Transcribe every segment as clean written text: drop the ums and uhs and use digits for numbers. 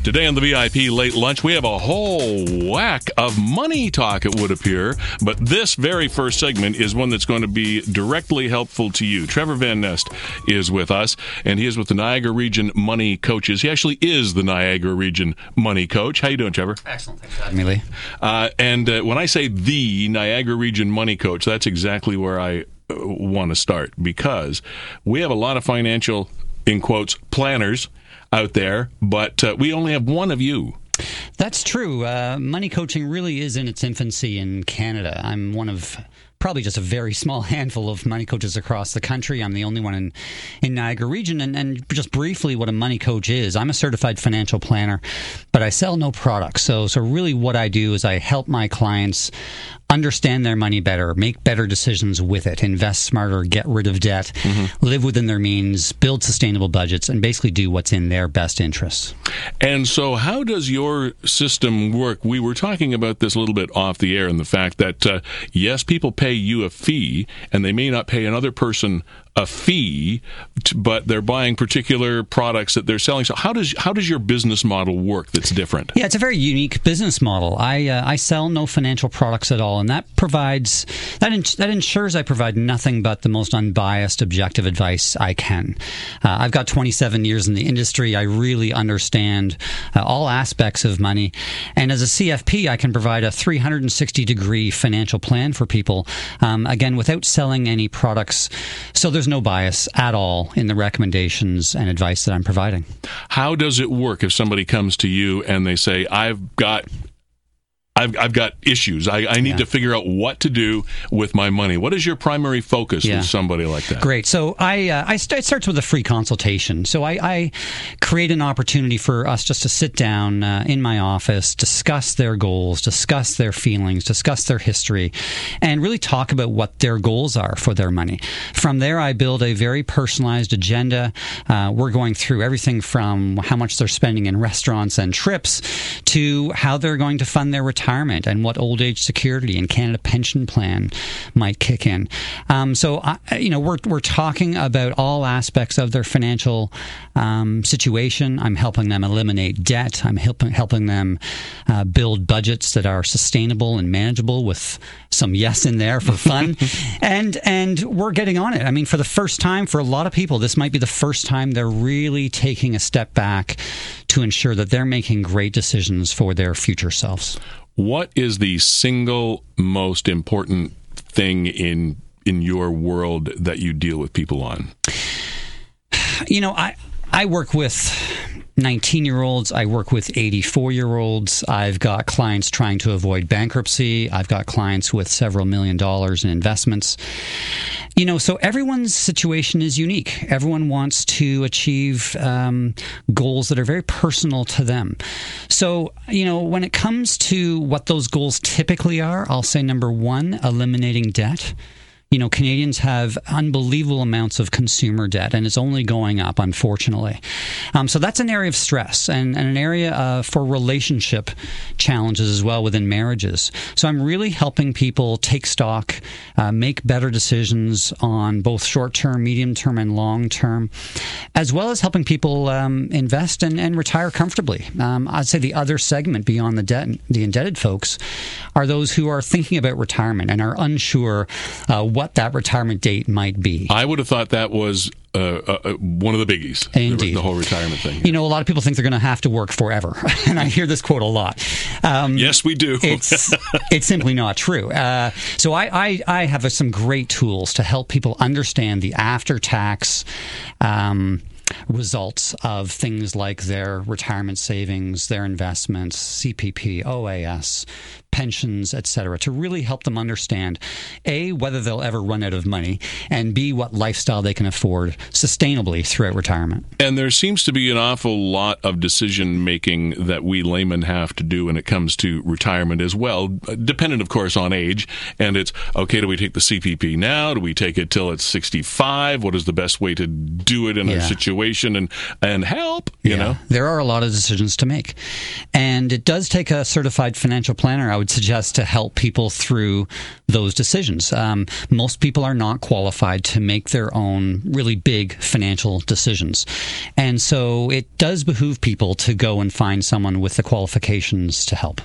Today on the VIP Late Lunch, we have a whole whack of money talk, it would appear. But this very first segment is one that's going to be directly helpful to you. Trevor Van Nest is with us, and he is with the Niagara Region Money Coaches. He actually is the Niagara Region Money Coach. How you doing, Trevor? Excellent. Thanks for having me, Lee. And when I say the Niagara Region Money Coach, that's exactly where I want to start, because we have a lot of financial, in quotes, planners out there, but we only have one of you. That's true. Money coaching really is in its infancy in Canada. I'm one of probably just a very small handful of money coaches across the country. I'm the only one in Niagara Region. And just briefly, what a money coach is, I'm a certified financial planner, but I sell no products. So really what I do is I help my clients understand their money better, make better decisions with it, invest smarter, get rid of debt, live within their means, build sustainable budgets, and basically do what's in their best interests. And so how does your system work? We were talking about this a little bit off the air, and the fact that, yes, people pay you a fee, and they may not pay another person a fee, but they're buying particular products that they're selling. So how does your business model work that's different? Yeah, it's a very unique business model. I sell no financial products at all, and that ensures I provide nothing but the most unbiased, objective advice I can. I've got 27 years in the industry. I really understand all aspects of money, and as a CFP, I can provide a 360-degree financial plan for people, again, without selling any products. So there's no bias at all in the recommendations and advice that I'm providing. How does it work if somebody comes to you and they say, I've got issues. I need to figure out what to do with my money. What is your primary focus with somebody like that? Great. So it starts with a free consultation. So I create an opportunity for us just to sit down in my office, discuss their goals, discuss their feelings, discuss their history, and really talk about what their goals are for their money. From there, I build a very personalized agenda. We're going through everything from how much they're spending in restaurants and trips to how they're going to fund their retirement and what old age security and Canada Pension Plan might kick in. We're talking about all aspects of their financial situation. I'm helping them eliminate debt. I'm helping them build budgets that are sustainable and manageable with some yes in there for fun. and we're getting on it. I mean, for the first time, for a lot of people, this might be the first time they're really taking a step back to ensure that they're making great decisions for their future selves. What is the single most important thing in your world that you deal with people on? You know, I work with 19-year-olds. I work with 84-year-olds. I've got clients trying to avoid bankruptcy. I've got clients with several $1 million in investments. You know, so everyone's situation is unique. Everyone wants to achieve goals that are very personal to them. So, you know, when it comes to what those goals typically are, I'll say number one, eliminating debt. You know, Canadians have unbelievable amounts of consumer debt, and it's only going up, unfortunately. So that's an area of stress and an area for relationship challenges as well within marriages. So I'm really helping people take stock, make better decisions on both short-term, medium-term, and long-term, as well as helping people invest and retire comfortably. I'd say the other segment beyond the indebted folks are those who are thinking about retirement and are unsure what that retirement date might be. I would have thought that was one of the biggies. Indeed. The whole retirement thing. You know, a lot of people think they're going to have to work forever. And I hear this quote a lot. Yes, we do. It's simply not true. So I have some great tools to help people understand the after-tax results of things like their retirement savings, their investments, CPP, OAS, pensions, etc., to really help them understand, A, whether they'll ever run out of money, and B, what lifestyle they can afford sustainably throughout retirement. And there seems to be an awful lot of decision-making that we laymen have to do when it comes to retirement as well, dependent, of course, on age. And it's, okay, do we take the CPP now? Do we take it till it's 65? What is the best way to do it in a situation and help, you know? There are a lot of decisions to make. And it does take a certified financial planner. I would suggest to help people through those decisions. Most people are not qualified to make their own really big financial decisions. And so it does behoove people to go and find someone with the qualifications to help.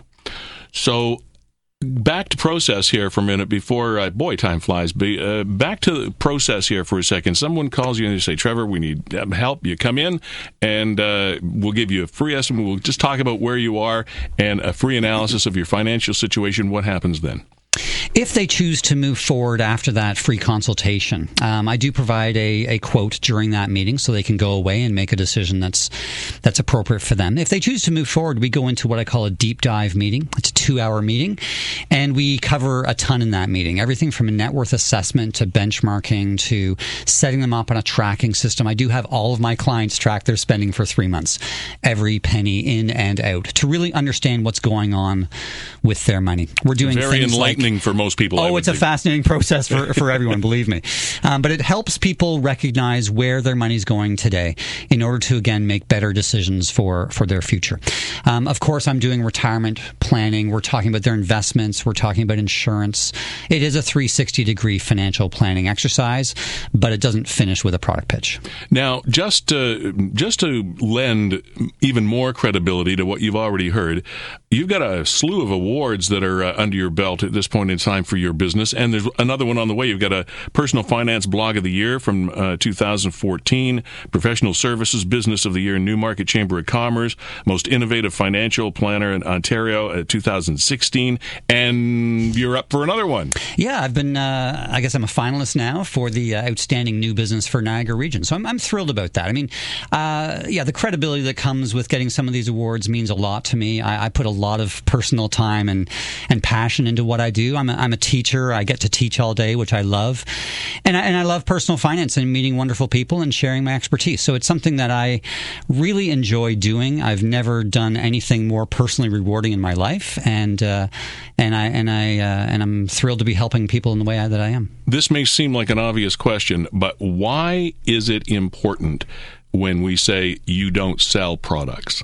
So back to process here for a minute before, boy, time flies. Back to the process here for a second. Someone calls you and they say, Trevor, we need help. You come in and we'll give you a free estimate. We'll just talk about where you are and a free analysis of your financial situation. What happens then? If they choose to move forward after that free consultation, I do provide a quote during that meeting so they can go away and make a decision that's appropriate for them. If they choose to move forward, we go into what I call a deep dive meeting. It's a 2-hour meeting, and we cover a ton in that meeting. Everything from a net worth assessment to benchmarking to setting them up on a tracking system. I do have all of my clients track their spending for 3 months, every penny in and out, to really understand what's going on with their money. We're doing very things enlightening for most people. Oh, it's a fascinating process for everyone, believe me. But it helps people recognize where their money's going today in order to, again, make better decisions for their future. Of course, I'm doing retirement planning. We're talking about their investments. We're talking about insurance. It is a 360-degree financial planning exercise, but it doesn't finish with a product pitch. Now, just to lend even more credibility to what you've already heard, you've got a slew of awards that are under your belt at this point in time for your business, and there's another one on the way. You've got a Personal Finance Blog of the Year from 2014, Professional Services Business of the Year, Newmarket Chamber of Commerce, Most Innovative Financial Planner in Ontario 2016, and you're up for another one. Yeah, I've been, I guess I'm a finalist now for the Outstanding New Business for Niagara Region, so I'm thrilled about that. I mean, the credibility that comes with getting some of these awards means a lot to me. I put a lot of personal time and passion into what I do. I'm a teacher. I get to teach all day, which I love. And I love personal finance and meeting wonderful people and sharing my expertise. So it's something that I really enjoy doing. I've never done anything more personally rewarding in my life. And I'm thrilled to be helping people in the way that I am. This may seem like an obvious question, but why is it important when we say you don't sell products?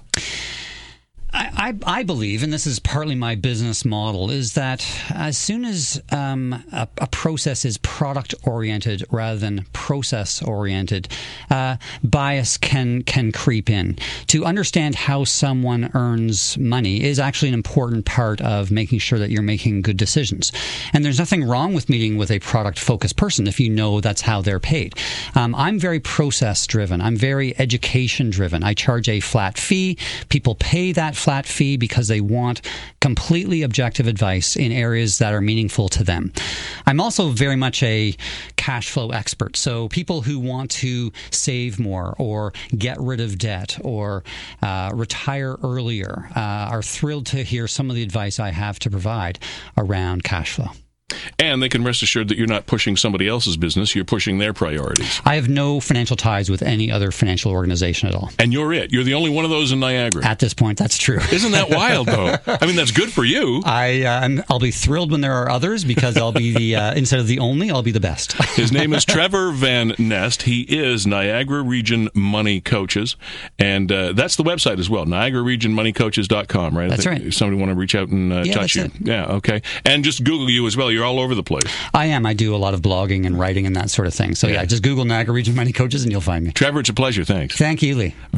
I believe, and this is partly my business model, is that as soon as a process is product-oriented rather than process-oriented, bias can creep in. To understand how someone earns money is actually an important part of making sure that you're making good decisions. And there's nothing wrong with meeting with a product-focused person if you know that's how they're paid. I'm very process-driven. I'm very education-driven. I charge a flat fee. People pay that flat fee because they want completely objective advice in areas that are meaningful to them. I'm also very much a cash flow expert. So people who want to save more or get rid of debt or retire earlier are thrilled to hear some of the advice I have to provide around cash flow. And they can rest assured that you're not pushing somebody else's business, you're pushing their priorities. I have no financial ties with any other financial organization at all. And you're it. You're the only one of those in Niagara. At this point, that's true. Isn't that wild, though? I mean, that's good for you. I'll be thrilled when there are others because I'll be the, instead of the only, I'll be the best. His name is Trevor Van Nest. He is Niagara Region Money Coaches. And that's the website as well, NiagaraRegionMoneyCoaches.com, right? That's right. Somebody want to reach out and touch you. It. Yeah, okay. And just Google you as well. You're all over the place. I am. I do a lot of blogging and writing and that sort of thing. So yeah, just Google Niagara Region Money Coaches and you'll find me. Trevor, it's a pleasure. Thanks. Thank you, Lee.